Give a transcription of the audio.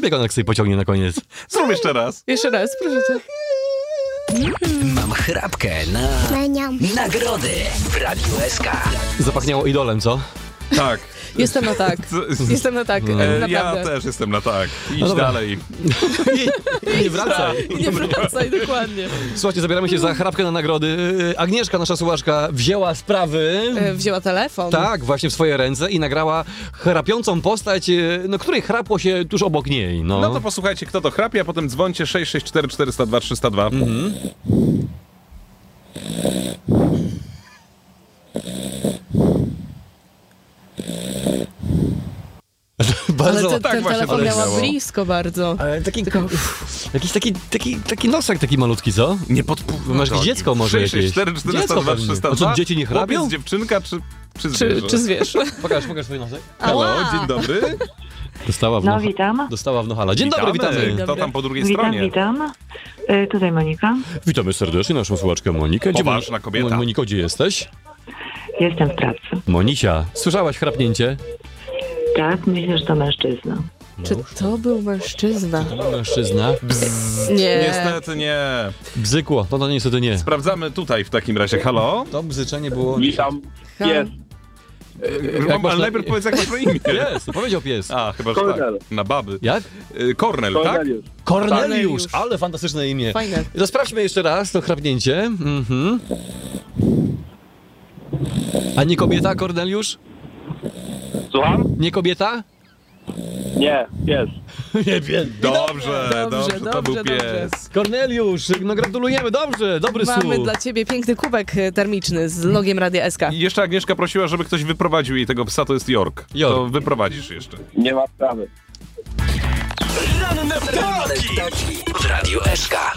jak on sobie pociągnie na koniec. Zrób jeszcze raz. Jeszcze raz, proszę cię. Mam chrapkę na nagrody w Radiu SK. Zapachniało idolem, co? Tak. Jestem na tak. Jestem na tak, naprawdę. Ja też jestem na tak. Idź dobra. dalej. Nie wracaj. Nie wracaj, dokładnie. Słuchajcie, zabieramy się za chrapkę na nagrody. Agnieszka, nasza słuchaczka, wzięła sprawy... Wzięła telefon. Tak, właśnie w swoje ręce i nagrała chrapiącą postać, no której chrapło się tuż obok niej. No to posłuchajcie, kto to chrapie, a potem dzwońcie 664 402 302. Bardzo... Ale ten tak właśnie telefon miała poleciało. blisko bardzo. Ale jakiś taki nosek taki malutki, co? Nie podpół. Masz jakieś dziecko może jakieś? 664 402 Dziecko 302. pewnie. A co, dzieci nie chrapią? Chłopiec, dziewczynka czy zwierzę? Czy zwierz? Pokaż swój nosek. Halo, Ała! dzień dobry. Dostała w No, noha. witam. Dostała w nohala. Dzień dobry, witamy. Kto Dobry. tam po drugiej Witam, stronie? witam. Tutaj Monika. Witamy serdecznie naszą słuchaczkę Monikę. Poważna kobieta. Moniko, gdzie jesteś? Jestem w pracy. Monisia, słyszałaś chrapnięcie? Tak, myślę, że to mężczyzna. Czy to był mężczyzna? Mężczyzna. Nie. Niestety nie. Bzykło. No niestety nie. Sprawdzamy tutaj w takim razie. Halo? To bzyczenie było... Witam. Jest. Ale najpierw powiedz, jak masz na imię. Jest, powiedział pies. A, chyba, że Kornel. tak. Na baby. Jak? Kornel, tak? Korneliusz. Korneliusz, ale fantastyczne imię. Fajne. To sprawdźmy jeszcze raz to chrapnięcie. A nie kobieta, Korneliusz? Słucham? Nie kobieta? Nie, jest. Nie wiem. Dobrze, to był dobrze. pies. Korneliusz, no gratulujemy, dobrze, dobry Mamy słuch. dla ciebie piękny kubek termiczny z logiem Radia SK. I jeszcze Agnieszka prosiła, żeby ktoś wyprowadził jej tego psa, to jest York. York. To wyprowadzisz jeszcze. Nie ma sprawy. Ranne wtorki w Radiu SK.